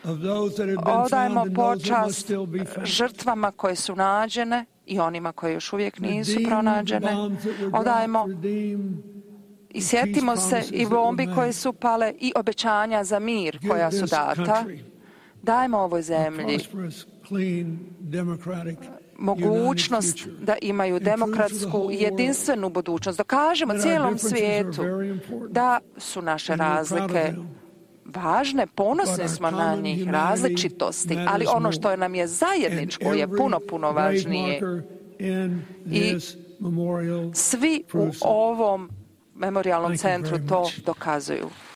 Odajemo počast žrtvama koje su nađene i onima koje još uvijek nisu pronađene. Odajemo i sjetimo se i bombi koje su pale i obećanja za mir koja su data. Dajmo ovoj zemlji mogućnost da imaju demokratsku i jedinstvenu budućnost. Dokažemo cijelom svijetu da su naše razlike važne, ponosni smo na njih, različitosti, ali ono što nam je zajedničko je puno, puno važnije. I svi u ovom memorijalnom centru to dokazuju.